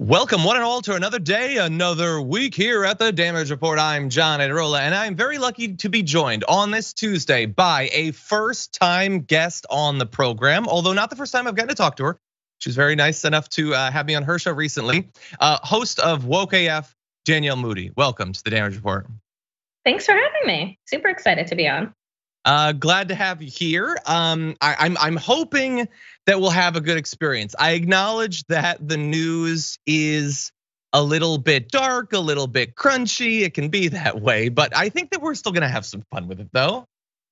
Welcome one and all to another day, another week here at the Damage Report. I'm John Ederola, and I'm very lucky to be joined on this Tuesday by a first-time guest on the program, although not the first time I've gotten to talk to her. She's very nice enough to have me on her show recently. Host of Woke AF, Danielle Moody. Welcome to the Damage Report. Thanks for having me. Super excited to be on. Glad to have you here. I'm hoping that we'll have a good experience. I acknowledge that the news is a little bit dark, a little bit crunchy. It can be that way, but I think that we're still gonna have some fun with it though.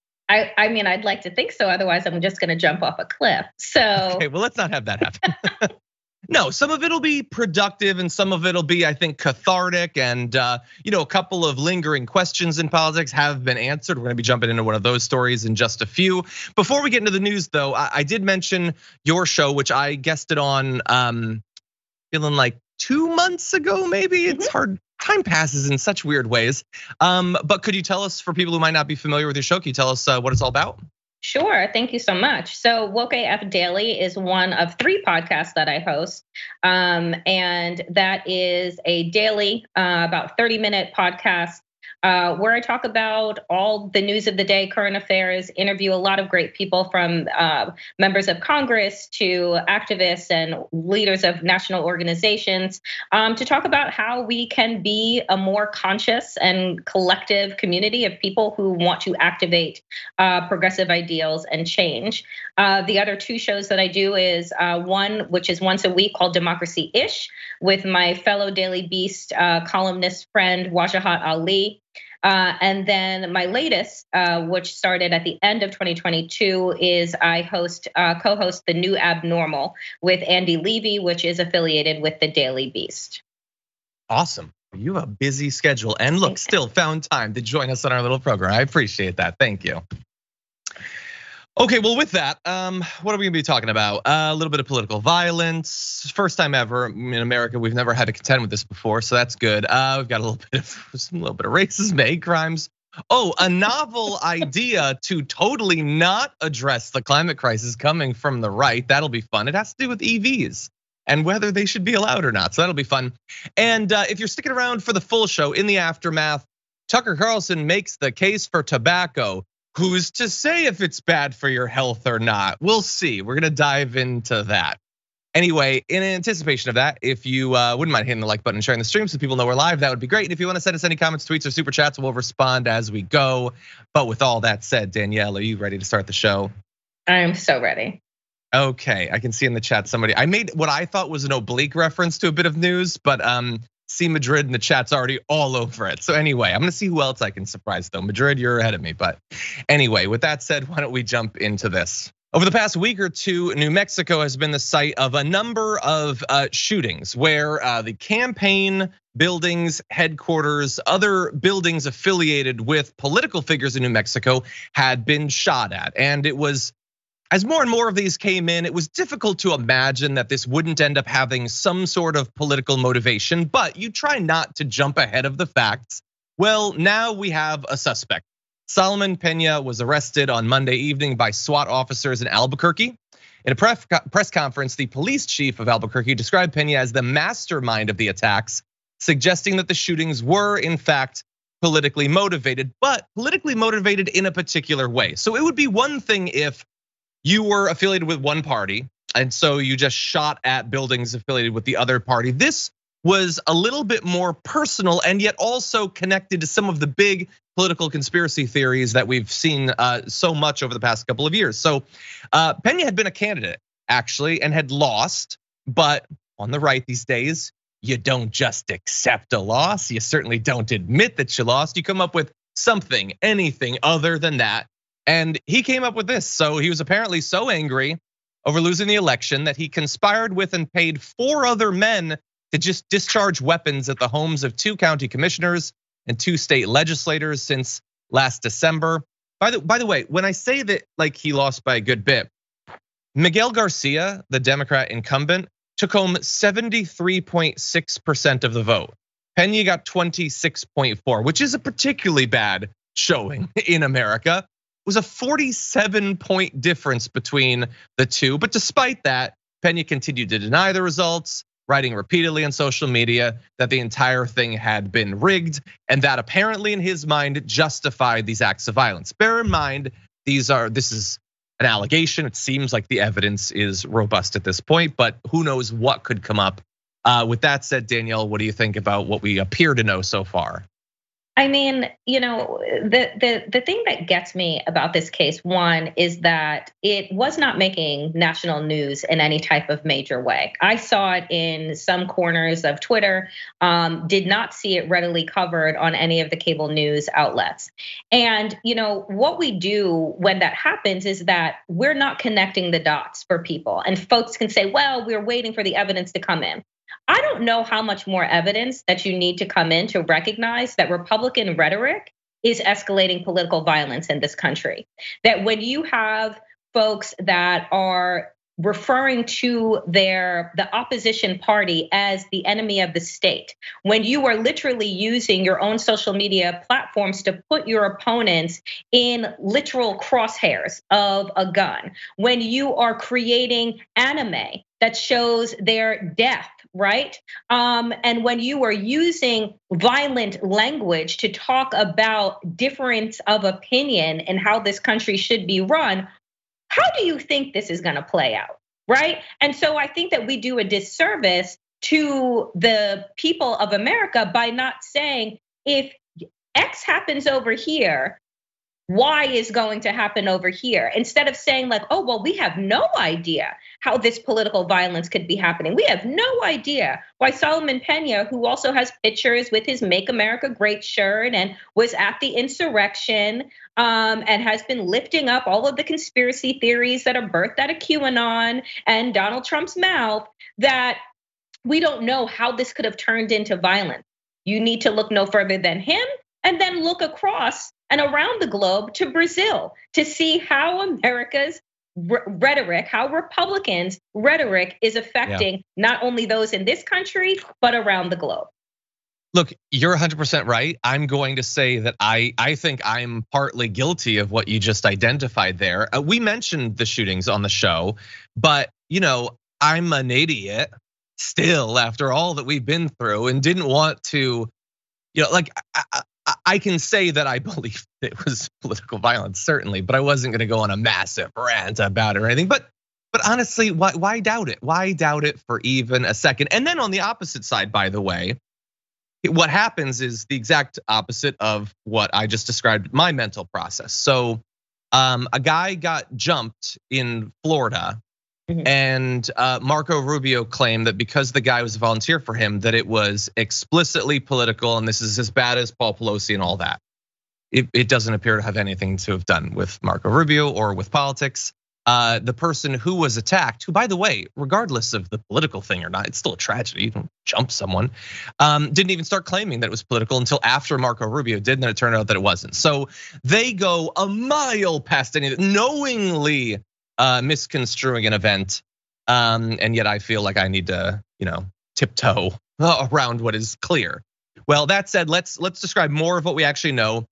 I mean, I'd like to think so. Otherwise, I'm just gonna jump off a cliff. So okay, well, let's not have that happen. No, some of it'll be productive and some of it'll be, I think, cathartic. And a couple of lingering questions in politics have been answered. We're gonna be jumping into one of those stories in just a few. Before we get into the news though, I did mention your show, which I guested on feeling like 2 months ago, maybe. It's hard, time passes in such weird ways. But could you tell us, for people who might not be familiar with your show, can you tell us what it's all about? Sure, thank you so much. So Woke AF Daily is one of 3 podcasts that I host. And that is a daily, about 30-minute podcast where I talk about all the news of the day, current affairs, interview a lot of great people from members of Congress to activists and leaders of national organizations to talk about how we can be a more conscious and collective community of people who want to activate progressive ideals and change. The other 2 shows that I do is one which is once a week called Democracy-ish with my fellow Daily Beast columnist friend Wajahat Ali. And then my latest, which started at the end of 2022, is I co-host The New Abnormal with Andy Levy, which is affiliated with the Daily Beast. Awesome. You have a busy schedule and look, still found time to join us on our little program. I appreciate that. Thank you. Okay, well, with that, what are we gonna be talking about? A little bit of political violence. First time ever in America. We've never had to contend with this before, so that's good. We've got a little bit of racism, hate crimes. Oh, a novel idea to totally not address the climate crisis coming from the right. That'll be fun. It has to do with EVs and whether they should be allowed or not. So that'll be fun. And if you're sticking around for the full show, in the aftermath, Tucker Carlson makes the case for tobacco. Who's to say if it's bad for your health or not? We'll see. We're gonna dive into that. Anyway, in anticipation of that, if you wouldn't mind hitting the like button and sharing the stream so people know we're live, that would be great. And if you want to send us any comments, tweets, or super chats, we'll respond as we go. But with all that said, Danielle, are you ready to start the show? I'm so ready. Okay, I can see in the chat I made what I thought was an oblique reference to a bit of news, but see Madrid in the chat's already all over it. So anyway, I'm gonna see who else I can surprise though. Madrid, you're ahead of me. But anyway, with that said, why don't we jump into this? Over the past week or two, New Mexico has been the site of a number of shootings where the campaign buildings, headquarters, other buildings affiliated with political figures in New Mexico had been shot at. And it was, as more and more of these came in, it was difficult to imagine that this wouldn't end up having some sort of political motivation, but you try not to jump ahead of the facts. Well, now we have a suspect. Solomon Pena was arrested on Monday evening by SWAT officers in Albuquerque. In a press conference, the police chief of Albuquerque described Pena as the mastermind of the attacks, suggesting that the shootings were in fact politically motivated, but politically motivated in a particular way. So it would be one thing if you were affiliated with one party, and so you just shot at buildings affiliated with the other party. This was a little bit more personal and yet also connected to some of the big political conspiracy theories that we've seen so much over the past couple of years. So Pena had been a candidate actually and had lost, but on the right these days, you don't just accept a loss. You certainly don't admit that you lost. You come up with something, anything other than that. And he came up with this. So he was apparently so angry over losing the election that he conspired with and paid 4 other men to just discharge weapons at the homes of 2 county commissioners and 2 state legislators since last December. By the way, when I say that like he lost by a good bit, Miguel Garcia, the Democrat incumbent, took home 73.6% of the vote. Pena got 26.4, which is a particularly bad showing in America. It was a 47-point difference between the two. But despite that, Pena continued to deny the results. writing repeatedly on social media that the entire thing had been rigged, and that apparently in his mind justified these acts of violence. Bear in mind, this is an allegation. It seems like the evidence is robust at this point, but who knows what could come up. With that said, Danielle, what do you think about what we appear to know so far? I mean, the thing that gets me about this case, one, is that it was not making national news in any type of major way. I saw it in some corners of Twitter, did not see it readily covered on any of the cable news outlets. And what we do when that happens is that we're not connecting the dots for people. And folks can say, well, we're waiting for the evidence to come in. I don't know how much more evidence that you need to come in to recognize that Republican rhetoric is escalating political violence in this country. That when you have folks that are referring to the opposition party as the enemy of the state, when you are literally using your own social media platforms to put your opponents in literal crosshairs of a gun, when you are creating anime that shows their death, right? And when you are using violent language to talk about difference of opinion and how this country should be run, how do you think this is going to play out, right? And so I think that we do a disservice to the people of America by not saying, if X happens over here, Y is going to happen over here. Instead of saying like, oh, well, we have no idea how this political violence could be happening. We have no idea why Solomon Pena, who also has pictures with his Make America Great shirt and was at the insurrection, and has been lifting up all of the conspiracy theories that are birthed out of QAnon and Donald Trump's mouth, that we don't know how this could have turned into violence. You need to look no further than him, and then look across and around the globe to Brazil to see how America's rhetoric, how Republicans' rhetoric is affecting not only those in this country, but around the globe. Look, you're 100% right. I'm going to say that I think I'm partly guilty of what you just identified there. We mentioned the shootings on the show, but I'm an idiot still after all that we've been through, and didn't want to, I can say that I believe it was political violence, certainly, but I wasn't going to go on a massive rant about it or anything. But honestly, why doubt it? Why doubt it for even a second? And then on the opposite side, by the way, what happens is the exact opposite of what I just described, my mental process. So a guy got jumped in Florida. And Marco Rubio claimed that because the guy was a volunteer for him, that it was explicitly political, and this is as bad as Paul Pelosi and all that. It doesn't appear to have anything to have done with Marco Rubio or with politics. The person who was attacked, who, by the way, regardless of the political thing or not, it's still a tragedy. You don't jump someone. Didn't even start claiming that it was political until after Marco Rubio did, and then it turned out that it wasn't. So they go a mile past anything, knowingly misconstruing an event, and yet I feel like I need to, tiptoe around what is clear. Well, that said, let's describe more of what we actually know.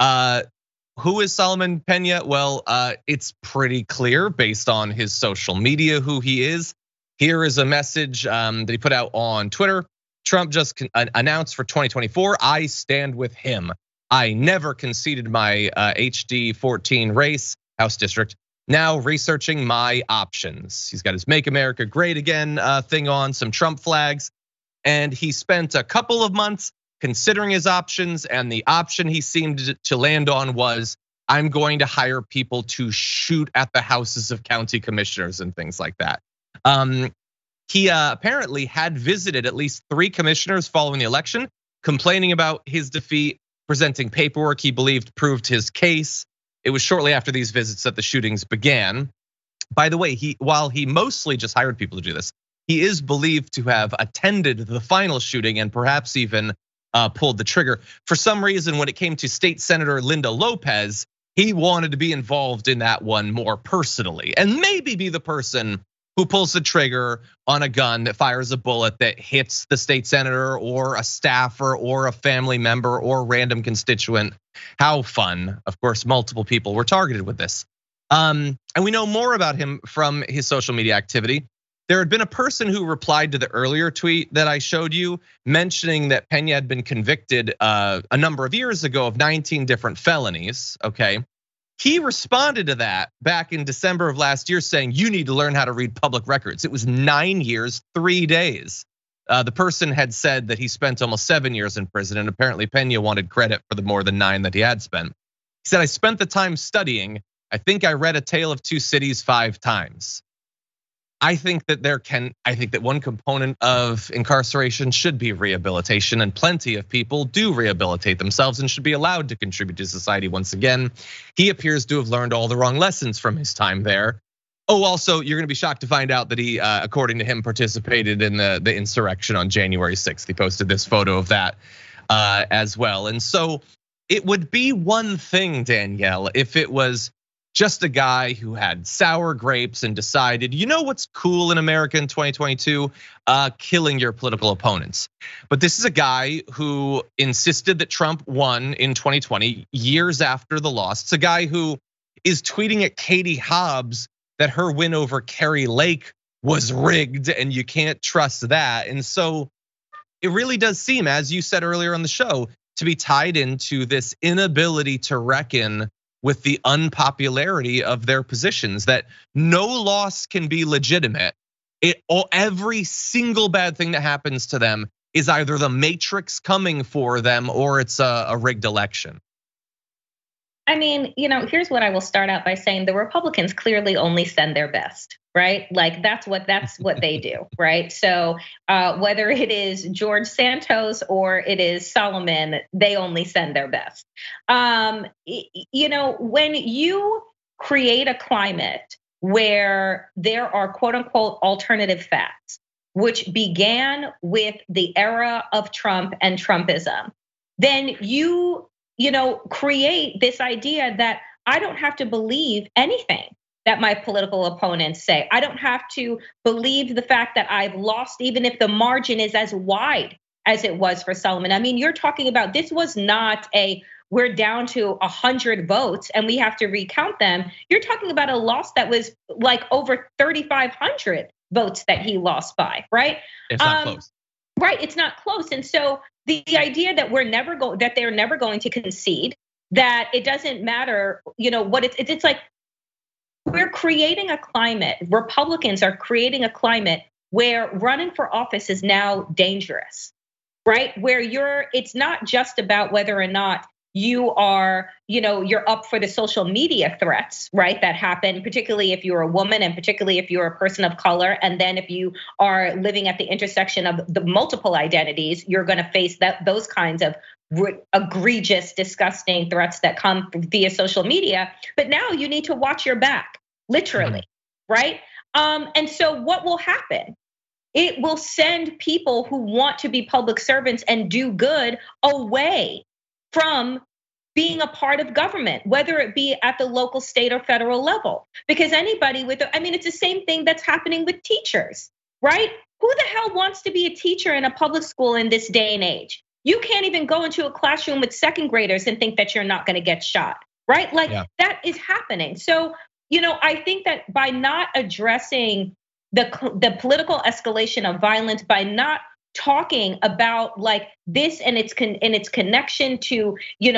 Who is Solomon Pena? Well, it's pretty clear based on his social media who he is. Here is a message that he put out on Twitter. Trump just announced for 2024, I stand with him. I never conceded my HD 14 race, House District. Now researching my options. He's got his Make America Great Again thing on, some Trump flags. And he spent a couple of months considering his options, and the option he seemed to land on was, I'm going to hire people to shoot at the houses of county commissioners and things like that. He apparently had visited at least 3 commissioners following the election, complaining about his defeat, presenting paperwork he believed proved his case. It was shortly after these visits that the shootings began. By the way, while he mostly just hired people to do this, he is believed to have attended the final shooting and perhaps even pulled the trigger. For some reason, when it came to State Senator Linda Lopez, he wanted to be involved in that one more personally, and maybe be the person who pulls the trigger on a gun that fires a bullet that hits the state senator or a staffer or a family member or random constituent. How fun. Of course, multiple people were targeted with this. And we know more about him from his social media activity. there had been a person who replied to the earlier tweet that I showed you, mentioning that Pena had been convicted a number of years ago of 19 different felonies, okay? He responded to that back in December of last year saying, you need to learn how to read public records. It was 9 years, 3 days. The person had said that he spent almost 7 years in prison, and apparently Pena wanted credit for the more than 9 that he had spent. He said, I spent the time studying. I think I read A Tale of Two Cities 5 times. I think that one component of incarceration should be rehabilitation, and plenty of people do rehabilitate themselves and should be allowed to contribute to society once again. He appears to have learned all the wrong lessons from his time there. Oh, also, you're gonna be shocked to find out that he, according to him, participated in the insurrection on January 6th. He posted this photo of that as well. And so it would be one thing, Danielle, if it was just a guy who had sour grapes and decided, you know what's cool in America in 2022? Killing your political opponents. But this is a guy who insisted that Trump won in 2020, years after the loss. It's a guy who is tweeting at Katie Hobbs that her win over Carrie Lake was rigged and you can't trust that. And so it really does seem, as you said earlier on the show, to be tied into this inability to reckon with the unpopularity of their positions, that no loss can be legitimate. Every single bad thing that happens to them is either the matrix coming for them or it's a rigged election. I mean, here's what I will start out by saying: the Republicans clearly only send their best, right? Like that's what they do, right? So whether it is George Santos or it is Solomon, they only send their best. When you create a climate where there are quote unquote alternative facts, which began with the era of Trump and Trumpism, then you create this idea that I don't have to believe anything that my political opponents say. I don't have to believe the fact that I've lost, even if the margin is as wide as it was for Solomon. I mean, you're talking about, this was not we're down to 100 votes and we have to recount them. You're talking about a loss that was like over 3,500 votes that he lost by, right? It's not close. Right, it's not close. And so the idea that they're never going to concede, that it doesn't matter, what it's like, we're creating a climate. Republicans are creating a climate where running for office is now dangerous, right? Where it's not just about whether or not you are, you're up for the social media threats, right? That happen, particularly if you're a woman and particularly if you're a person of color. And then if you are living at the intersection of the multiple identities, you're going to face those kinds of egregious, disgusting threats that come via social media. But now you need to watch your back, literally, right? And so what will happen? It will send people who want to be public servants and do good away from being a part of government, whether it be at the local, state, or federal level. Because anybody it's the same thing that's happening with teachers, right? Who the hell wants to be a teacher in a public school in this day and age? You can't even go into a classroom with second graders and think that you're not going to get shot, right? That is happening. So, I think that by not addressing the political escalation of violence, by not talking about like this and its connection to,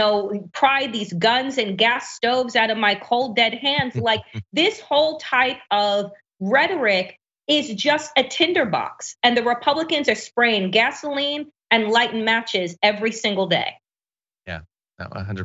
pry these guns and gas stoves out of my cold dead hands, like this whole type of rhetoric is just a tinderbox, and the Republicans are spraying gasoline and lighting matches every single day. Yeah, no, 100%.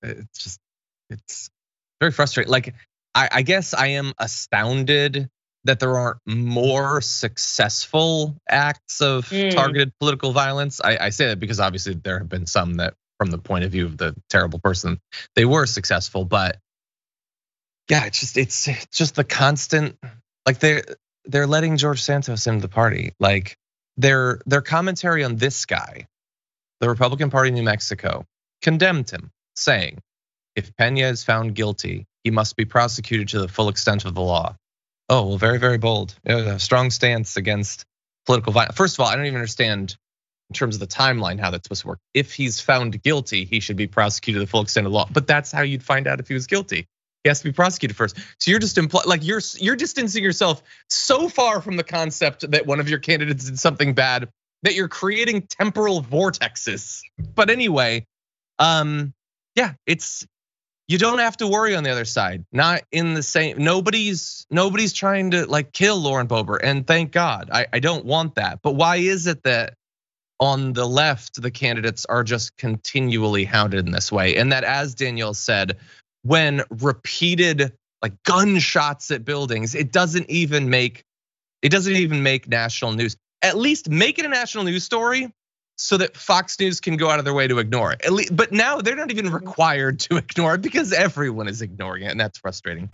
It's very frustrating. Like, I guess I am astounded that there aren't more successful acts of targeted political violence. I say that because obviously there have been some that, from the point of view of the terrible person, they were successful. But yeah, it's just the constant, like they're letting George Santos into the party. Like their commentary on this guy, the Republican Party in New Mexico, condemned him, saying, if Pena is found guilty, he must be prosecuted to the full extent of the law. Oh, well, very, very bold. A strong stance against political violence. First of all, I don't even understand in terms of the timeline how that's supposed to work. If he's found guilty, he should be prosecuted to the full extent of the law. But that's how you'd find out if he was guilty. He has to be prosecuted first. So you're just like you're distancing yourself so far from the concept that one of your candidates did something bad that you're creating temporal vortexes. But anyway, yeah, you don't have to worry on the other side. Not in the same. Nobody's trying to like kill Lauren Boebert, and thank God. I don't want that. But why is it that on the left the candidates are just continually hounded in this way? And that, as Danielle said, when repeated like gunshots at buildings, it doesn't even make national news. At least make it a national news story so that Fox News can go out of their way to ignore it. But now they're not even required to ignore it because everyone is ignoring it, and that's frustrating.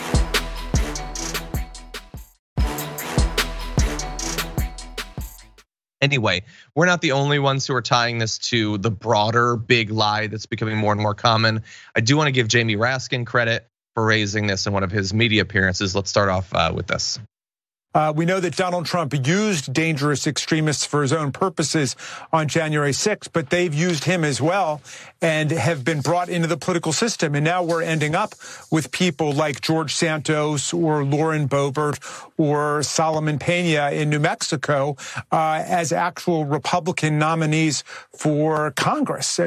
Anyway, we're not the only ones who are tying this to the broader big lie that's becoming more and more common. I do want to give Jamie Raskin credit for raising this in one of his media appearances. Let's start off with this. We know that Donald Trump used dangerous extremists for his own purposes on January 6th, but they've used him as well and have been brought into the political system. And now we're ending up with people like George Santos or Lauren Boebert or Solomon Pena in New Mexico as actual Republican nominees for Congress.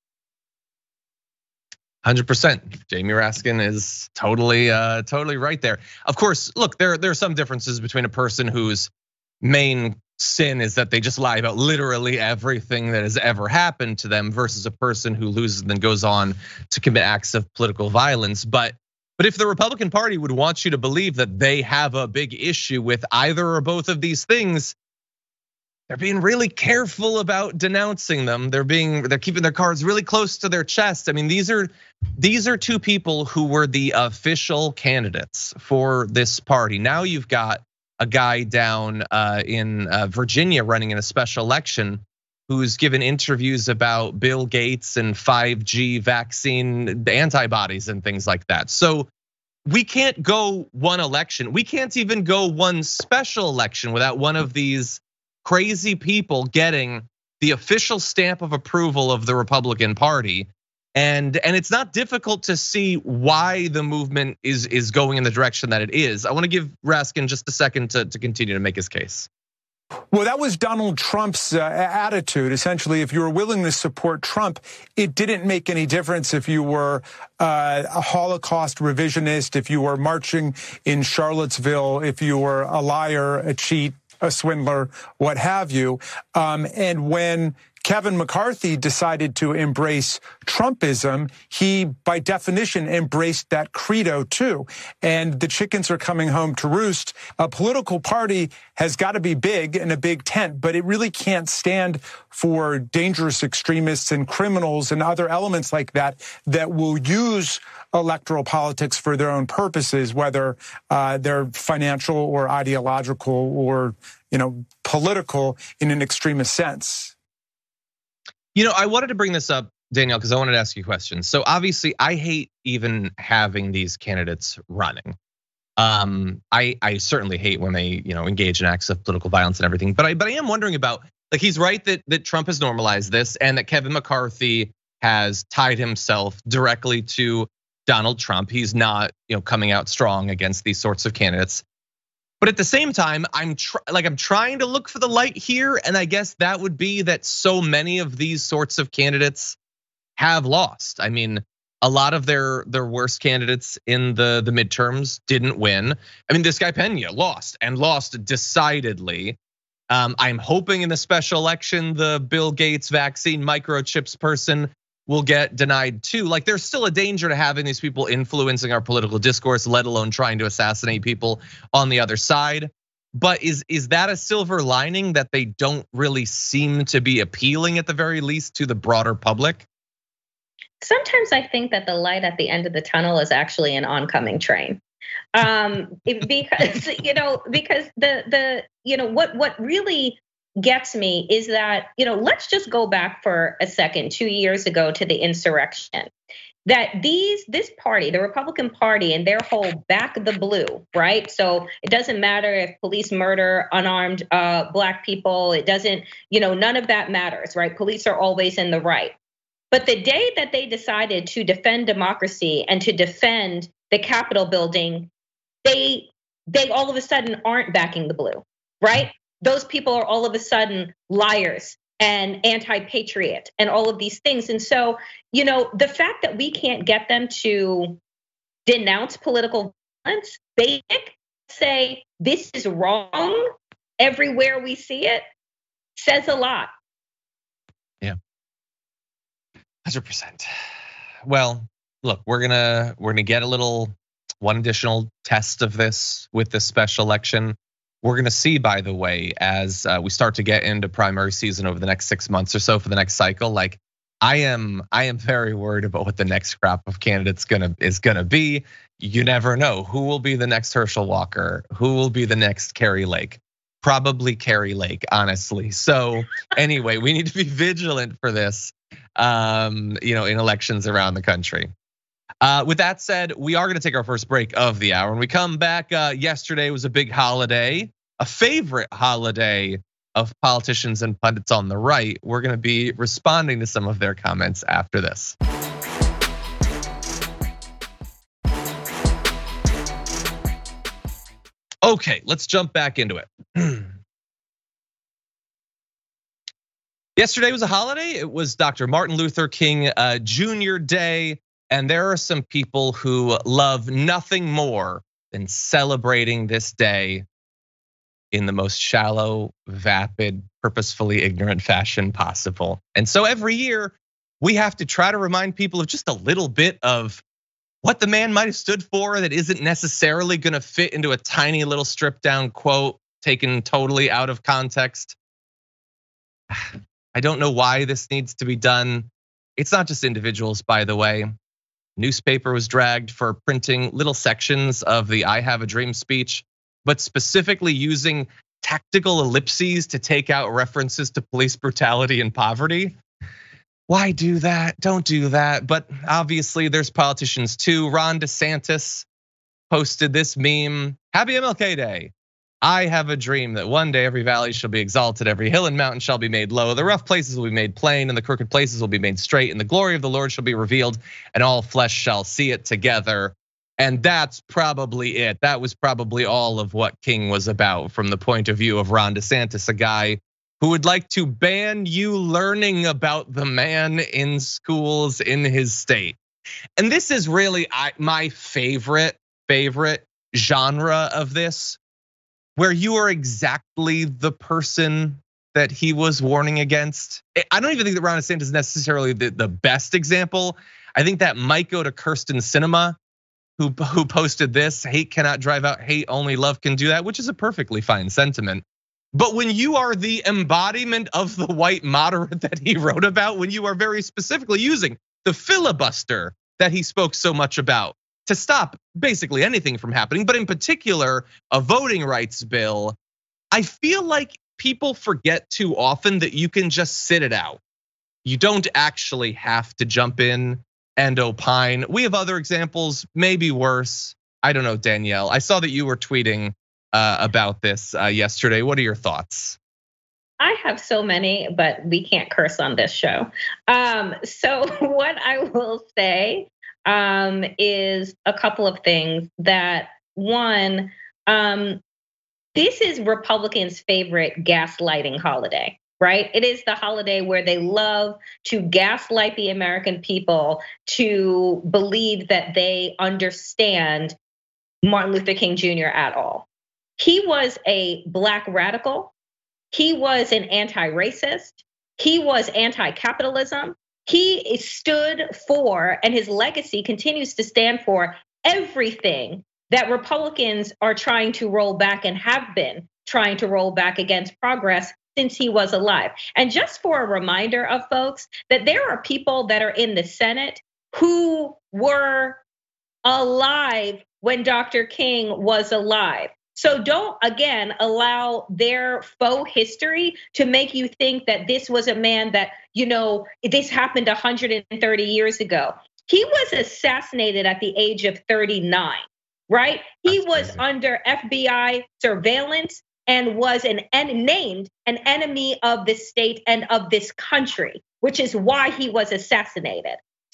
100%. Jamie Raskin is totally right there. Of course, look, there are some differences between a person whose main sin is that they just lie about literally everything that has ever happened to them versus a person who loses and then goes on to commit acts of political violence. But if the Republican Party would want you to believe that they have a big issue with either or both of these things, they're being really careful about denouncing them. They're keeping their cards really close to their chest. I mean, these are two people who were the official candidates for this party. Now you've got a guy down in Virginia running in a special election who's given interviews about Bill Gates and 5G vaccine antibodies and things like that. So we can't go one election. We can't even go one special election without one of these crazy people getting the official stamp of approval of the Republican Party. And it's not difficult to see why the movement is going in the direction that it is. I want to give Raskin just a second to continue to make his case. Well, that was Donald Trump's attitude. Essentially, if you were willing to support Trump, it didn't make any difference if you were a Holocaust revisionist, if you were marching in Charlottesville, if you were a liar, a cheat, a swindler, what have you. And when Kevin McCarthy decided to embrace Trumpism, he, by definition, embraced that credo too. And the chickens are coming home to roost. A political party has got to be big and a big tent, but it really can't stand for dangerous extremists and criminals and other elements like that that will use electoral politics for their own purposes, whether they're financial or ideological or political in an extremist sense. I wanted to bring this up, Danielle, because I wanted to ask you questions. So obviously, I hate even having these candidates running. I certainly hate when they engage in acts of political violence and everything. But I am wondering about, like, he's right that Trump has normalized this and that Kevin McCarthy has tied himself directly to Donald Trump. He's not coming out strong against these sorts of candidates. But at the same time, I'm trying to look for the light here, and I guess that would be that so many of these sorts of candidates have lost. I mean, a lot of their worst candidates in the midterms didn't win. I mean, this guy Pena lost decidedly. I'm hoping in the special election, the Bill Gates vaccine microchips person will get denied too. Like, there's still a danger to having these people influencing our political discourse, let alone trying to assassinate people on the other side. But is that a silver lining that they don't really seem to be appealing, at the very least, to the broader public? Sometimes I think that the light at the end of the tunnel is actually an oncoming train. Because what really gets me is that, let's just go back for a second, 2 years ago, to the insurrection. That this party, the Republican Party, and their whole back the blue, right? So it doesn't matter if police murder unarmed Black people. It doesn't, none of that matters, right? Police are always in the right. But the day that they decided to defend democracy and to defend the Capitol building, they all of a sudden aren't backing the blue, right? Those people are all of a sudden liars and anti-patriot and all of these things. And so, the fact that we can't get them to denounce political violence, they say this is wrong everywhere we see it, says a lot. Yeah, 100%. Well, look, we're gonna get one additional test of this with this special election. We're gonna see, by the way, as we start to get into primary season over the next 6 months or so for the next cycle. Like, I am very worried about what the next crop of candidates is gonna be. You never know who will be the next Herschel Walker, who will be the next Kari Lake. Probably Kari Lake, honestly. So anyway, we need to be vigilant for this, in elections around the country. With that said, we are going to take our first break of the hour. When we come back, yesterday was a big holiday, a favorite holiday of politicians and pundits on the right. We're going to be responding to some of their comments after this. Okay, let's jump back into it. Yesterday was a holiday. It was Dr. Martin Luther King Jr. Day. And there are some people who love nothing more than celebrating this day in the most shallow, vapid, purposefully ignorant fashion possible. And so every year we have to try to remind people of just a little bit of what the man might have stood for that isn't necessarily gonna fit into a tiny little stripped down quote taken totally out of context. I don't know why this needs to be done. It's not just individuals, by the way. Newspaper was dragged for printing little sections of the I Have a Dream speech, but specifically using tactical ellipses to take out references to police brutality and poverty. Why do that? Don't do that. But obviously there's politicians too. Ron DeSantis posted this meme, Happy MLK Day. I have a dream that one day every valley shall be exalted, every hill and mountain shall be made low, the rough places will be made plain, and the crooked places will be made straight, and the glory of the Lord shall be revealed, and all flesh shall see it together. And that's probably it. That was probably all of what King was about from the point of view of Ron DeSantis, a guy who would like to ban you learning about the man in schools in his state. And this is really my favorite genre of this, where you are exactly the person that he was warning against. I don't even think that Ron DeSantis is necessarily the best example. I think that might go to Kirsten Sinema, who posted this, hate cannot drive out hate, only love can do that, which is a perfectly fine sentiment. But when you are the embodiment of the white moderate that he wrote about, when you are very specifically using the filibuster that he spoke so much about to stop basically anything from happening, but in particular, a voting rights bill, I feel like people forget too often that you can just sit it out. You don't actually have to jump in and opine. We have other examples, maybe worse. I don't know, Danielle. I saw that you were tweeting about this yesterday. What are your thoughts? I have so many, but we can't curse on this show. So what I will say is a couple of things. That one, this is Republicans' favorite gaslighting holiday, right? It is the holiday where they love to gaslight the American people to believe that they understand Martin Luther King Jr. at all. He was a Black radical. He was an anti-racist. He was anti-capitalism. He stood for, and his legacy continues to stand for, everything that Republicans are trying to roll back and have been trying to roll back against progress since he was alive. And just for a reminder of folks, that there are people that are in the Senate who were alive when Dr. King was alive. So don't, again, allow their faux history to make you think that this was a man that, this happened 130 years ago. He was assassinated at the age of 39, right? He was under FBI surveillance and was named an enemy of the state and of this country, which is why he was assassinated.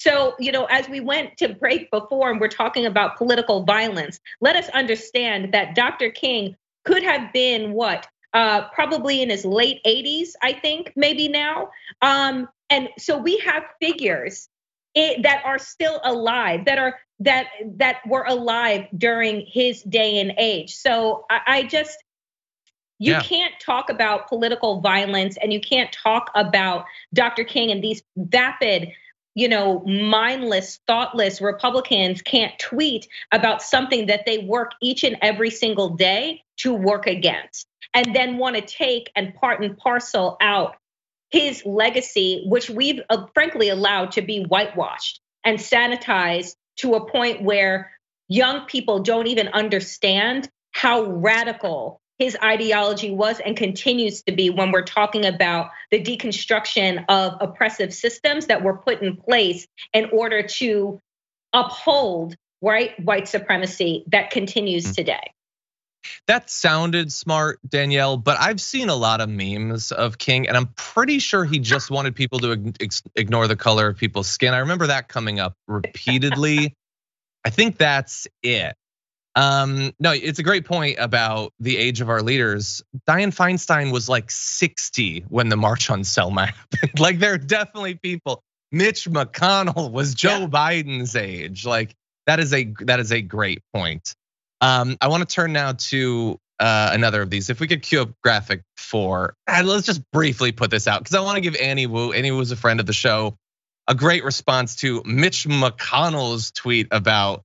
So, as we went to break before and we're talking about political violence, let us understand that Dr. King could have been probably in his late 80s, I think, maybe now. And so we have figures that are still alive, that were alive during his day and age. So you can't talk about political violence, and you can't talk about Dr. King and these vapid, mindless, thoughtless Republicans can't tweet about something that they work each and every single day to work against, and then want to take and part and parcel out his legacy, which we've frankly allowed to be whitewashed and sanitized to a point where young people don't even understand how radical his ideology was and continues to be when we're talking about the deconstruction of oppressive systems that were put in place in order to uphold white supremacy that continues today. That sounded smart, Danielle, but I've seen a lot of memes of King, and I'm pretty sure he just wanted people to ignore the color of people's skin. I remember that coming up repeatedly. I think that's it. No, it's a great point about the age of our leaders. Dianne Feinstein was like 60 when the March on Selma happened. Like, there are definitely people. Mitch McConnell was Joe Biden's age. Like, that is a great point. I want to turn now to another of these. If we could cue up graphic 4, and let's just briefly put this out because I want to give Annie Wu. Annie Wu is a friend of the show. A great response to Mitch McConnell's tweet about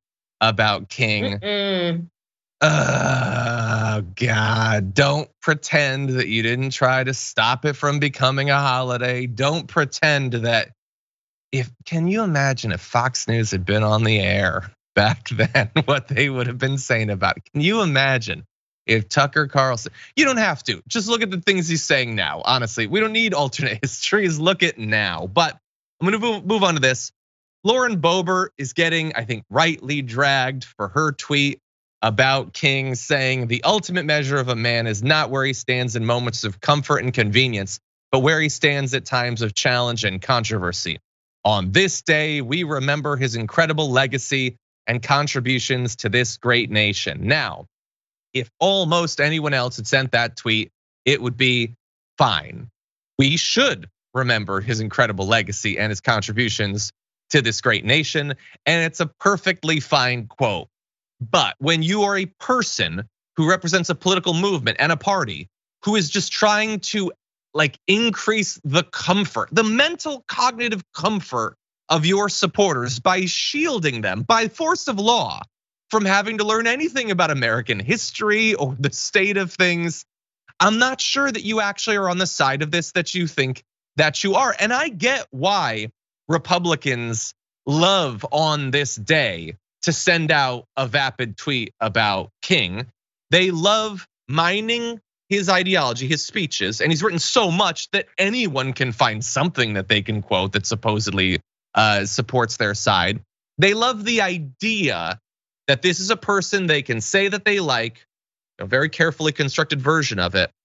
King. Oh God, don't pretend that you didn't try to stop it from becoming a holiday. Don't pretend that can you imagine if Fox News had been on the air back then, what they would have been saying about it? Can you imagine if Tucker Carlson, you don't have to, just look at the things he's saying now. Honestly, we don't need alternate histories, look at now. But I'm gonna move on to this. Lauren Boebert is getting, I think, rightly dragged for her tweet about King, saying the ultimate measure of a man is not where he stands in moments of comfort and convenience, but where he stands at times of challenge and controversy. On this day, we remember his incredible legacy and contributions to this great nation. Now, if almost anyone else had sent that tweet, it would be fine. We should remember his incredible legacy and his contributions to this great nation, and it's a perfectly fine quote. But when you are a person who represents a political movement and a party who is just trying to increase the comfort, the mental cognitive comfort of your supporters by shielding them by force of law from having to learn anything about American history or the state of things, I'm not sure that you actually are on the side of this that you think that you are. And I get why Republicans love on this day to send out a vapid tweet about King. They love mining his ideology, his speeches, and he's written so much that anyone can find something that they can quote that supposedly supports their side. They love the idea that this is a person they can say that they like, a very carefully constructed version of it,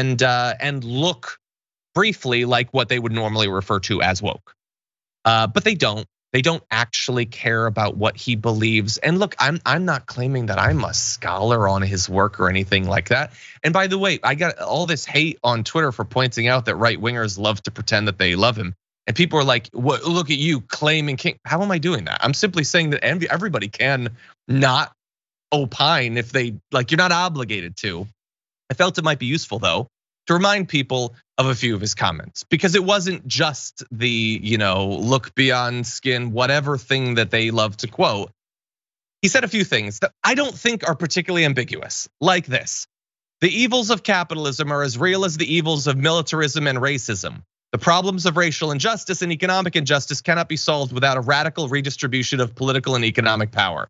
and look briefly like what they would normally refer to as woke. But they don't. They don't actually care about what he believes. And look, I'm not claiming that I'm a scholar on his work or anything like that. And by the way, I got all this hate on Twitter for pointing out that right wingers love to pretend that they love him. And people are like, "What? Look at you claiming King." How am I doing that? I'm simply saying that everybody can not opine if they like. You're not obligated to. I felt it might be useful though to remind people of a few of his comments, because it wasn't just the, look beyond skin, whatever thing that they love to quote. He said a few things that I don't think are particularly ambiguous, like this: the evils of capitalism are as real as the evils of militarism and racism. The problems of racial injustice and economic injustice cannot be solved without a radical redistribution of political and economic power.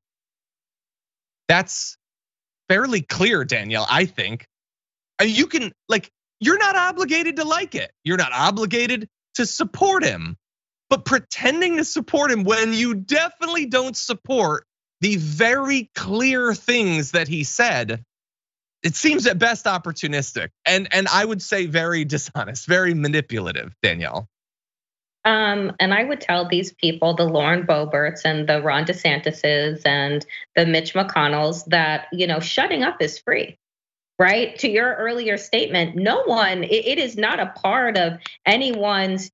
That's fairly clear, Danielle, I think. You can, you're not obligated to like it. You're not obligated to support him. But pretending to support him when you definitely don't support the very clear things that he said, it seems at best opportunistic and I would say very dishonest, very manipulative, Danielle. And I would tell these people, the Lauren Boeberts and the Ron DeSantises and the Mitch McConnells, that, shutting up is free. Right? To your earlier statement, no one, it is not a part of anyone's,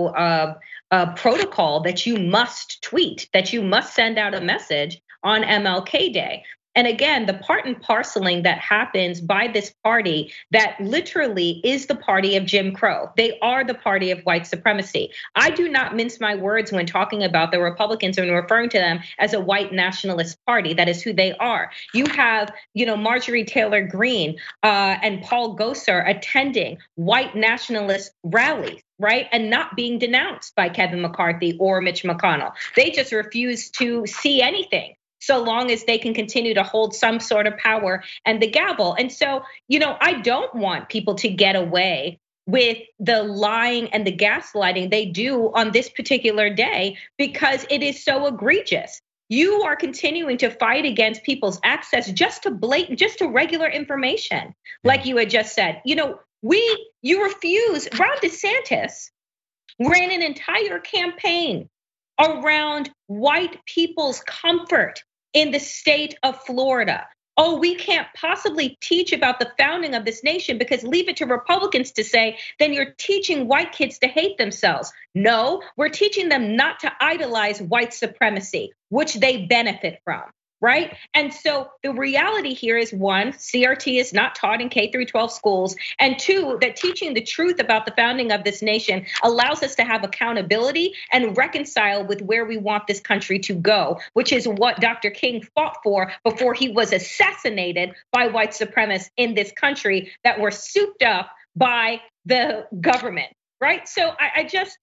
protocol that you must tweet, that you must send out a message on MLK Day. And again, the part and parceling that happens by this party that literally is the party of Jim Crow. They are the party of white supremacy. I do not mince my words when talking about the Republicans and referring to them as a white nationalist party. That is who they are. You have, Marjorie Taylor Greene and Paul Gosar attending white nationalist rallies, right? And not being denounced by Kevin McCarthy or Mitch McConnell. They just refuse to see anything, so long as they can continue to hold some sort of power and the gavel. And so, I don't want people to get away with the lying and the gaslighting they do on this particular day, because it is so egregious. You are continuing to fight against people's access just to regular information, like you had just said. You refuse. Ron DeSantis ran an entire campaign around white people's comfort in the state of Florida. Oh, we can't possibly teach about the founding of this nation because leave it to Republicans to say, then you're teaching white kids to hate themselves. No, we're teaching them not to idolize white supremacy, which they benefit from. Right? And so the reality here is, one, CRT is not taught in K through 12 schools. And two, that teaching the truth about the founding of this nation allows us to have accountability and reconcile with where we want this country to go, which is what Dr. King fought for before he was assassinated by white supremacists in this country that were souped up by the government. Right? So I just,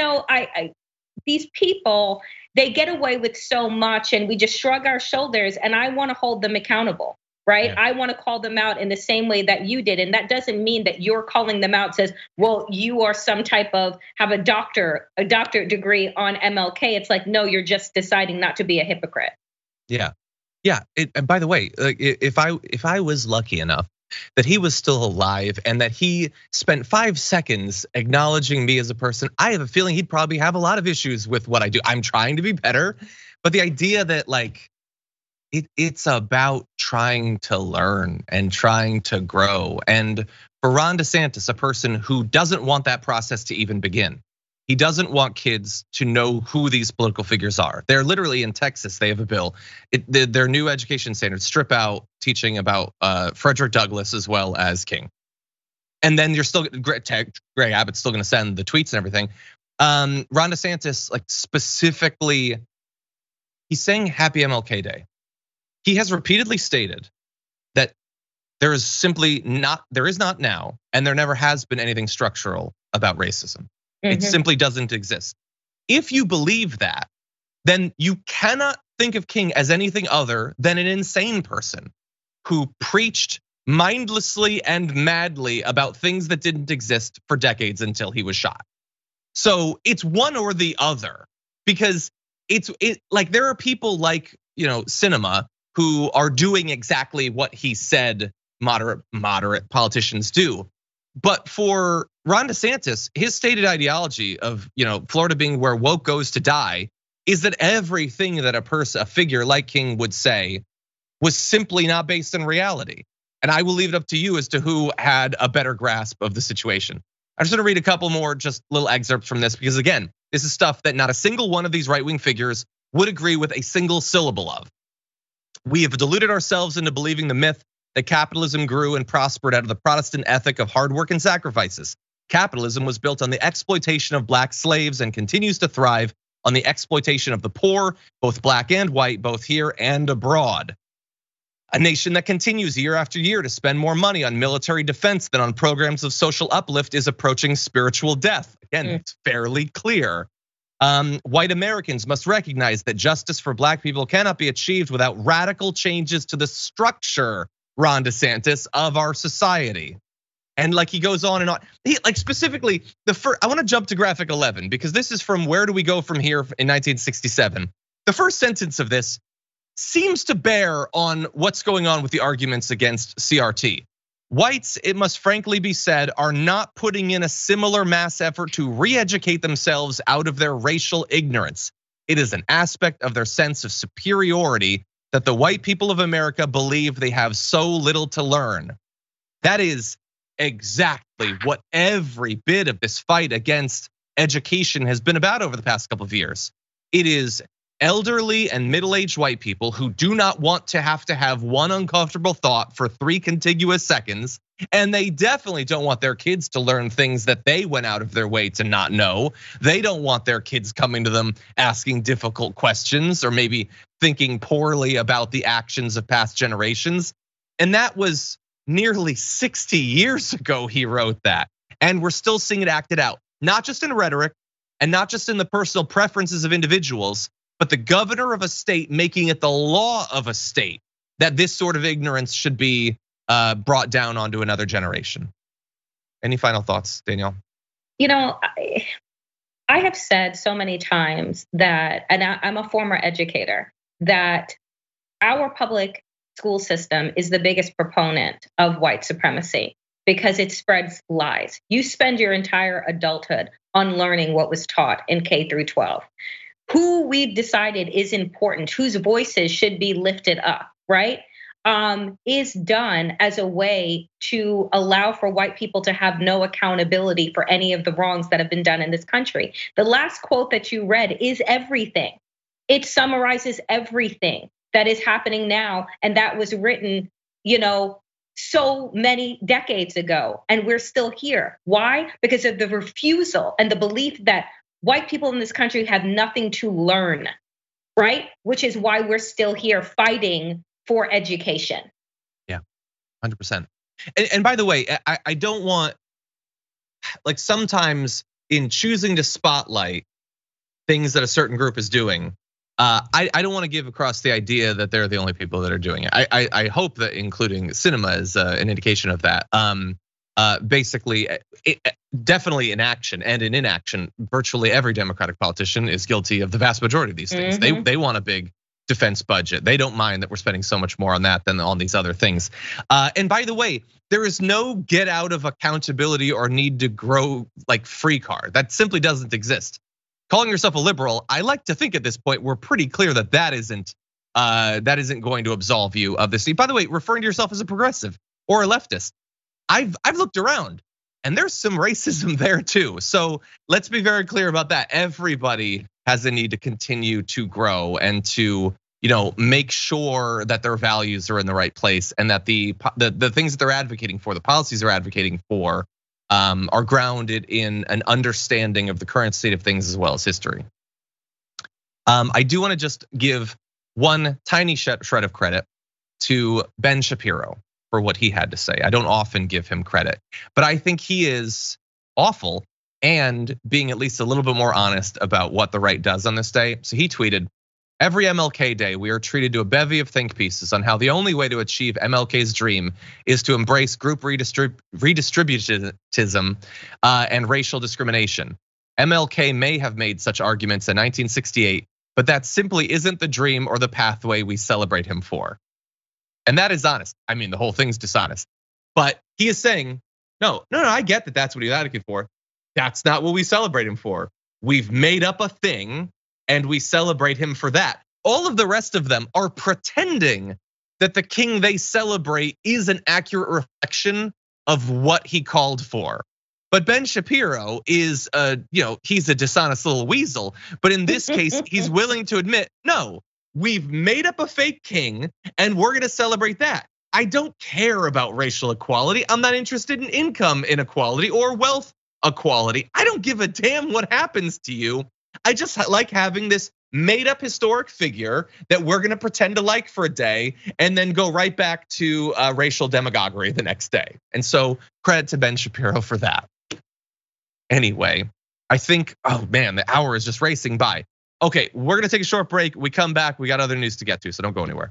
these people, they get away with so much and we just shrug our shoulders, and I want to hold them accountable, right? Yeah. I want to call them out in the same way that you did. And that doesn't mean that you're calling them out says, well, you are some type of, have a doctorate degree on MLK. It's like, no, you're just deciding not to be a hypocrite. Yeah. Yeah. And by the way, if I was lucky enough that he was still alive and that he spent 5 seconds acknowledging me as a person, I have a feeling he'd probably have a lot of issues with what I do. I'm trying to be better, but the idea that it's about trying to learn and trying to grow. And for Ron DeSantis, a person who doesn't want that process to even begin, he doesn't want kids to know who these political figures are. They're literally in Texas. They have a bill. Their new education standards strip out teaching about Frederick Douglass as well as King. And then you're still, Greg Abbott's still going to send the tweets and everything. Ron DeSantis, specifically, he's saying Happy MLK Day. He has repeatedly stated that there is not now, and there never has been anything structural about racism. It simply doesn't exist. If you believe that, then you cannot think of King as anything other than an insane person who preached mindlessly and madly about things that didn't exist for decades until he was shot. So it's one or the other, because there are people like, Sinema who are doing exactly what he said moderate politicians do. But for Ron DeSantis, his stated ideology of, Florida being where woke goes to die is that everything that a figure like King would say was simply not based in reality. And I will leave it up to you as to who had a better grasp of the situation. I'm just gonna read a couple more just little excerpts from this, because again, this is stuff that not a single one of these right-wing figures would agree with a single syllable of. We have deluded ourselves into believing the myth that capitalism grew and prospered out of the Protestant ethic of hard work and sacrifices. Capitalism was built on the exploitation of black slaves and continues to thrive on the exploitation of the poor, both black and white, both here and abroad. A nation that continues year after year to spend more money on military defense than on programs of social uplift is approaching spiritual death. Again, it's fairly clear. White Americans must recognize that justice for black people cannot be achieved without radical changes to the structure, Ron DeSantis, of our society. And he goes on and on. Specifically, I want to jump to graphic 11 because this is from Where Do We Go From Here in 1967. The first sentence of this seems to bear on what's going on with the arguments against CRT. Whites, it must frankly be said, are not putting in a similar mass effort to re-educate themselves out of their racial ignorance. It is an aspect of their sense of superiority that the white people of America believe they have so little to learn. That is exactly what every bit of this fight against education has been about over the past couple of years. It is elderly and middle-aged white people who do not want to have one uncomfortable thought for 3 contiguous seconds. And they definitely don't want their kids to learn things that they went out of their way to not know. They don't want their kids coming to them asking difficult questions or maybe thinking poorly about the actions of past generations. And that was nearly 60 years ago he wrote that. And we're still seeing it acted out, not just in rhetoric and not just in the personal preferences of individuals, but the governor of a state making it the law of a state that this sort of ignorance should be brought down onto another generation. Any final thoughts, Danielle? You know, I have said so many times that, and I'm a former educator, that our public school system is the biggest proponent of white supremacy because it spreads lies. You spend your entire adulthood unlearning what was taught in K through 12. Who we've decided is important, whose voices should be lifted up, right? Is done as a way to allow for white people to have no accountability for any of the wrongs that have been done in this country. The last quote that you read is everything. It summarizes everything that is happening now, and that was written, so many decades ago, and we're still here. Why? Because of the refusal and the belief that white people in this country have nothing to learn, right? Which is why we're still here fighting for education. Yeah, 100%. And by the way, I don't want, like sometimes in choosing to spotlight things that a certain group is doing, I don't want to give across the idea that they're the only people that are doing it. I hope that including cinema is an indication of that. Basically, definitely in action and in inaction, virtually every Democratic politician is guilty of the vast majority of these things. They want a big defense budget. They don't mind that we're spending so much more on that than on these other things. And by the way, there is no get out of accountability or need to grow like free card. That simply doesn't exist. Calling yourself a liberal, I like to think at this point we're pretty clear that that isn't going to absolve you of this. By the way, referring to yourself as a progressive or a leftist, I've looked around and there's some racism there too. So let's be very clear about that. Everybody has a need to continue to grow and to, make sure that their values are in the right place and that the things that they're advocating for, the policies they're advocating for, are grounded in an understanding of the current state of things as well as history. I do want to just give one tiny shred of credit to Ben Shapiro for what he had to say. I don't often give him credit, but I think he is awful and being at least a little bit more honest about what the right does on this day. So he tweeted, "Every MLK Day, we are treated to a bevy of think pieces on how the only way to achieve MLK's dream is to embrace group redistributism and racial discrimination. MLK may have made such arguments in 1968, but that simply isn't the dream or the pathway we celebrate him for." And that is honest. I mean, the whole thing's dishonest. But he is saying, no, I get that that's what he's advocating for. That's not what we celebrate him for. We've made up a thing and we celebrate him for that. All of the rest of them are pretending that the king they celebrate is an accurate reflection of what he called for. But Ben Shapiro is, he's a dishonest little weasel. But in this case, he's willing to admit, no, we've made up a fake king and we're gonna celebrate that. I don't care about racial equality. I'm not interested in income inequality or wealth equality. I don't give a damn what happens to you. I just like having this made up historic figure that we're gonna pretend to like for a day and then go right back to racial demagoguery the next day. And so credit to Ben Shapiro for that. Anyway, I think, oh man, the hour is just racing by. Okay, we're gonna take a short break. We come back, we got other news to get to, so don't go anywhere.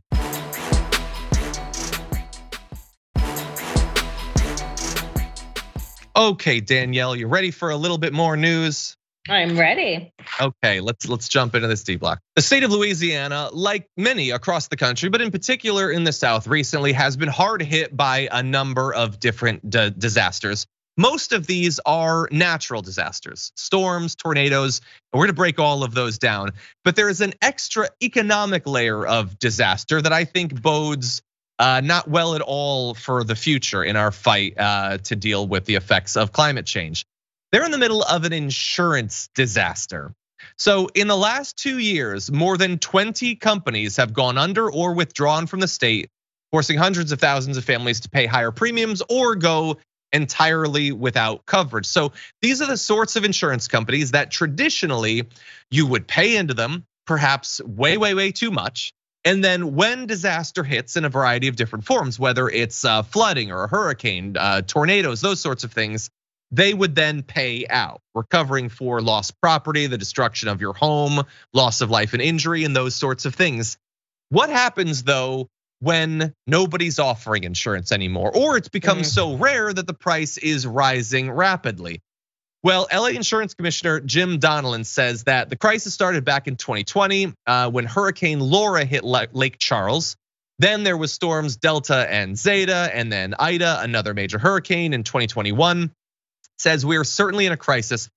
Okay, Danielle, you ready for a little bit more news? I'm ready. Okay, let's jump into this D-block. The state of Louisiana, like many across the country, but in particular in the South recently, has been hard hit by a number of different disasters. Most of these are natural disasters, storms, tornadoes, and we're gonna break all of those down. But there is an extra economic layer of disaster that I think bodes not well at all for the future in our fight to deal with the effects of climate change. They're in the middle of an insurance disaster. So in the last 2 years, more than 20 companies have gone under or withdrawn from the state, forcing hundreds of thousands of families to pay higher premiums or go entirely without coverage. So these are the sorts of insurance companies that traditionally you would pay into them, perhaps way too much. And then when disaster hits in a variety of different forms, whether it's flooding or a hurricane, tornadoes, those sorts of things, they would then pay out, recovering for lost property, the destruction of your home, loss of life and injury, and those sorts of things. What happens though when nobody's offering insurance anymore, or it's become so rare that the price is rising rapidly? Well, LA Insurance Commissioner Jim Donelon says that the crisis started back in 2020 when Hurricane Laura hit Lake Charles. Then there was storms Delta and Zeta, and then Ida, another major hurricane in 2021. Says we are certainly in a crisis.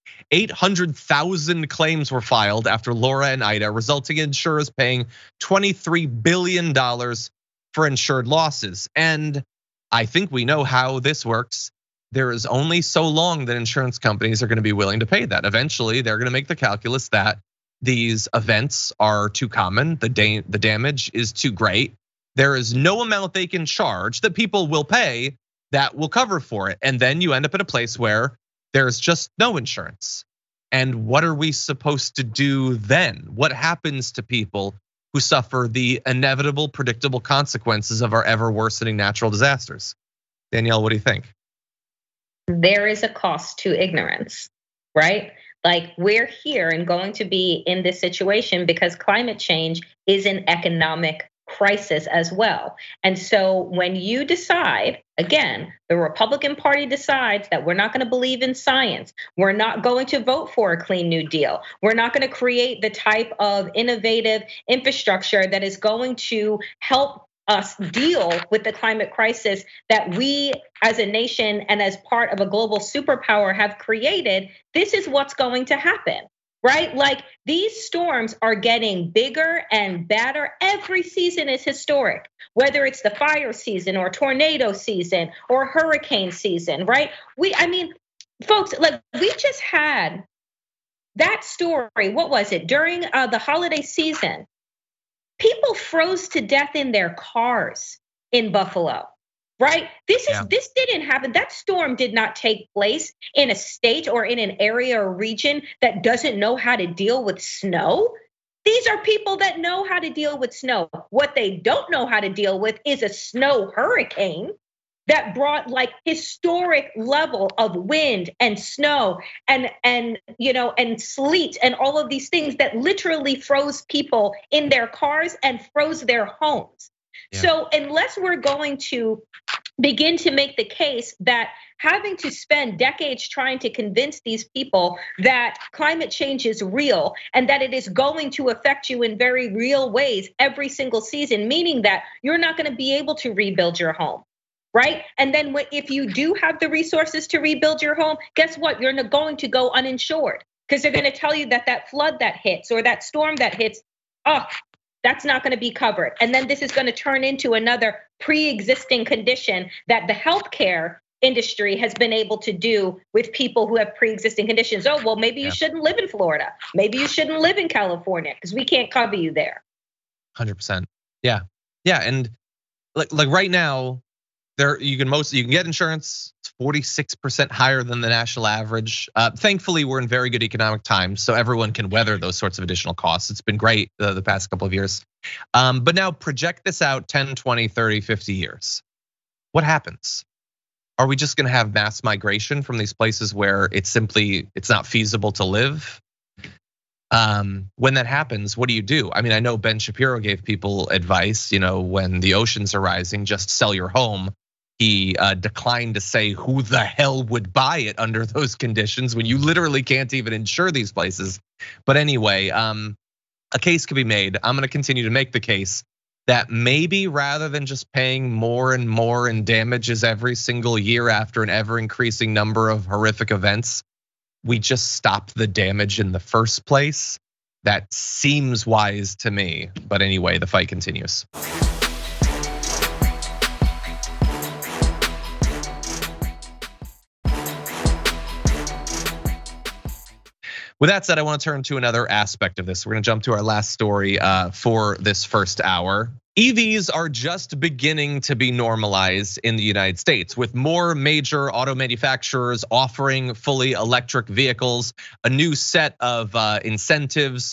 800,000 claims were filed after Laura and Ida, resulting in insurers paying $23 billion for insured losses. And I think we know how this works. There is only so long that insurance companies are going to be willing to pay that. Eventually, they're going to make the calculus that these events are too common, the damage is too great. There is no amount they can charge that people will pay that will cover for it. And then you end up at a place where there's just no insurance. And what are we supposed to do then? What happens to people who suffer the inevitable, predictable consequences of our ever worsening natural disasters? Danielle, what do you think? There is a cost to ignorance, right? Like we're here and going to be in this situation because climate change is an economic crisis as well. And so when you decide, again, the Republican Party decides that we're not going to believe in science, we're not going to vote for a Clean New Deal, we're not going to create the type of innovative infrastructure that is going to help us deal with the climate crisis that we as a nation and as part of a global superpower have created, this is what's going to happen. Right? Like these storms are getting bigger and badder. Every season is historic, whether it's the fire season or tornado season or hurricane season, right? Folks, like we just had that story. What was it? During the holiday season, people froze to death in their cars in Buffalo. Right? This didn't happen. That storm did not take place in a state or in an area or region that doesn't know how to deal with snow. These are people that know how to deal with snow. What they don't know how to deal with is a snow hurricane that brought like historic level of wind and snow and sleet and all of these things that literally froze people in their cars and froze their homes. Yeah. So unless we're going to begin to make the case that having to spend decades trying to convince these people that climate change is real and that it is going to affect you in very real ways every single season, meaning that you're not going to be able to rebuild your home, right? And then if you do have the resources to rebuild your home, guess what? You're going to go uninsured because they're going to tell you that flood that hits or that storm that hits, that's not going to be covered. And then this is going to turn into another pre-existing condition that the healthcare industry has been able to do with people who have pre-existing conditions. Oh, well, maybe you shouldn't live in Florida. Maybe you shouldn't live in California because we can't cover you there. 100%. Yeah. And like right now, you can get insurance. It's 46% higher than the national average. Thankfully, we're in very good economic times, so everyone can weather those sorts of additional costs. It's been great the past couple of years. But now project this out 10, 20, 30, 50 years. What happens? Are we just gonna have mass migration from these places where it's not feasible to live? When that happens, what do you do? I mean, I know Ben Shapiro gave people advice, when the oceans are rising, just sell your home. He declined to say who the hell would buy it under those conditions when you literally can't even insure these places. But anyway, a case could be made. I'm going to continue to make the case that maybe rather than just paying more and more in damages every single year after an ever increasing number of horrific events, we just stop the damage in the first place. That seems wise to me. But anyway, the fight continues. With that said, I want to turn to another aspect of this. We're going to jump to our last story for this first hour. EVs are just beginning to be normalized in the United States, with more major auto manufacturers offering fully electric vehicles, a new set of incentives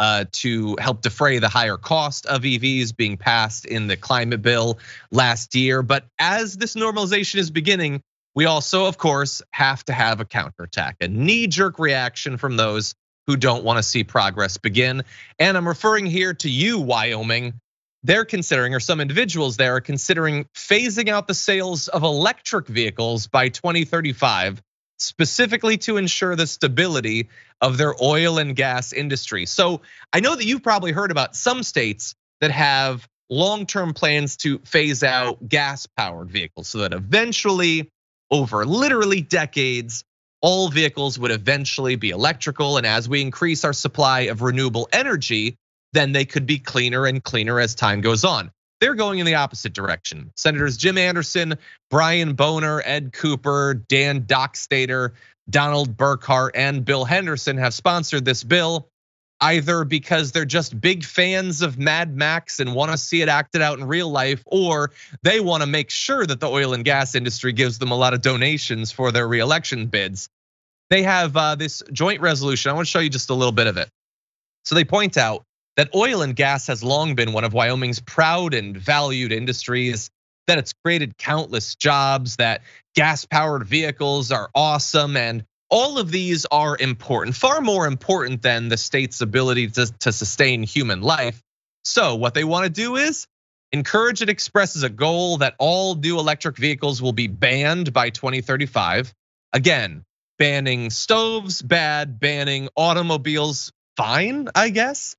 to help defray the higher cost of EVs being passed in the climate bill last year. But as this normalization is beginning, we also, of course, have to have a counterattack, a knee-jerk reaction from those who don't want to see progress begin. And I'm referring here to you, Wyoming. They're considering, or some individuals there are considering, phasing out the sales of electric vehicles by 2035, specifically to ensure the stability of their oil and gas industry. So I know that you've probably heard about some states that have long-term plans to phase out gas-powered vehicles so that eventually, over literally decades, all vehicles would eventually be electrical. And as we increase our supply of renewable energy, then they could be cleaner and cleaner as time goes on. They're going in the opposite direction. Senators Jim Anderson, Brian Boner, Ed Cooper, Dan Dockstader, Donald Burkhart, and Bill Henderson have sponsored this bill, either because they're just big fans of Mad Max and want to see it acted out in real life, or they want to make sure that the oil and gas industry gives them a lot of donations for their re-election bids. They have this joint resolution. I want to show you just a little bit of it. So they point out that oil and gas has long been one of Wyoming's proud and valued industries, that it's created countless jobs, that gas-powered vehicles are awesome, and all of these are important, far more important than the state's ability to sustain human life. So what they want to do is encourage and express as a goal that all new electric vehicles will be banned by 2035. Again, banning stoves, bad, banning automobiles, fine, I guess.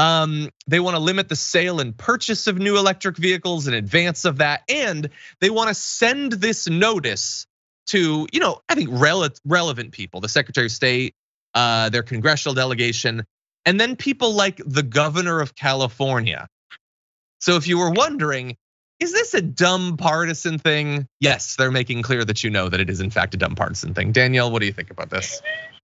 They want to limit the sale and purchase of new electric vehicles in advance of that. And they want to send this notice to, I think relevant people, the Secretary of State, their congressional delegation, and then people like the governor of California. So if you were wondering, is this a dumb partisan thing? Yes, they're making clear that you know that it is in fact a dumb partisan thing. Danielle, what do you think about this?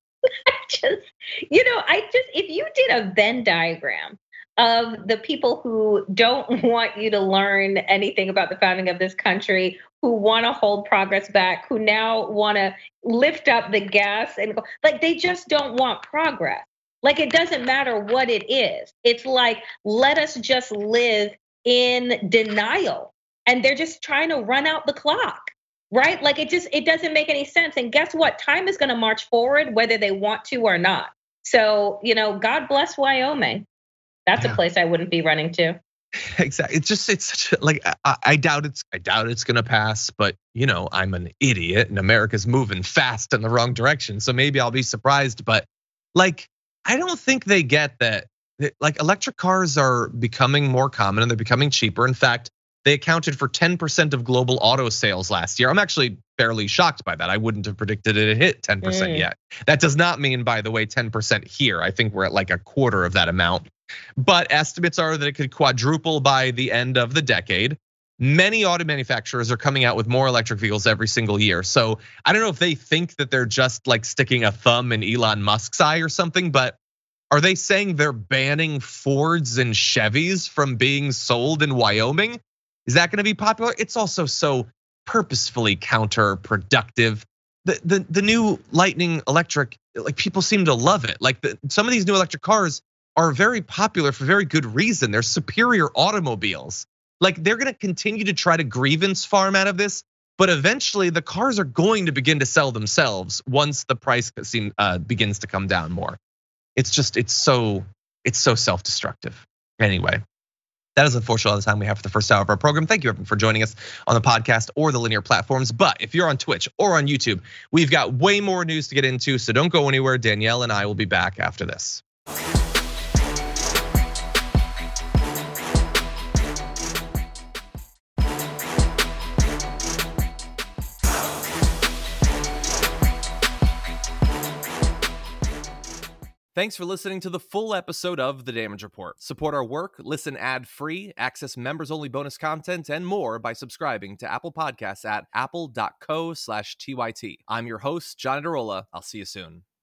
If you did a Venn diagram of the people who don't want you to learn anything about the founding of this country, who want to hold progress back, who now want to lift up the gas and go, like they just don't want progress. Like it doesn't matter what it is. It's like, let us just live in denial. And they're just trying to run out the clock, right? Like it doesn't make any sense. And guess what? Time is going to march forward whether they want to or not. So, God bless Wyoming. That's a place I wouldn't be running to. Exactly. It's such like I doubt it's gonna pass, but I'm an idiot and America's moving fast in the wrong direction. So maybe I'll be surprised. But like, I don't think they get that like electric cars are becoming more common and they're becoming cheaper. In fact, they accounted for 10% of global auto sales last year. I'm actually fairly shocked by that. I wouldn't have predicted it hit 10% yet. That does not mean, by the way, 10% here. I think we're at like a quarter of that amount. But estimates are that it could quadruple by the end of the decade. Many auto manufacturers are coming out with more electric vehicles every single year. So I don't know if they think that they're just like sticking a thumb in Elon Musk's eye or something, but are they saying they're banning Fords and Chevys from being sold in Wyoming? Is that going to be popular? It's also so purposefully counterproductive. The new Lightning electric, like people seem to love it. Like some of these new electric cars are very popular for very good reason. They're superior automobiles. Like they're going to continue to try to grievance farm out of this, but eventually the cars are going to begin to sell themselves once the price begins to come down more. It's so self-destructive. Anyway, That is unfortunately all the time we have for the first hour of our program. Thank you everyone for joining us on the podcast or the linear platforms. But if you're on Twitch or on YouTube, we've got way more news to get into, so don't go anywhere. Danielle and I will be back after this. Thanks for listening to the full episode of The Damage Report. Support our work, listen ad-free, access members-only bonus content, and more by subscribing to Apple Podcasts at apple.co/TYT. I'm your host, John Adarola. I'll see you soon.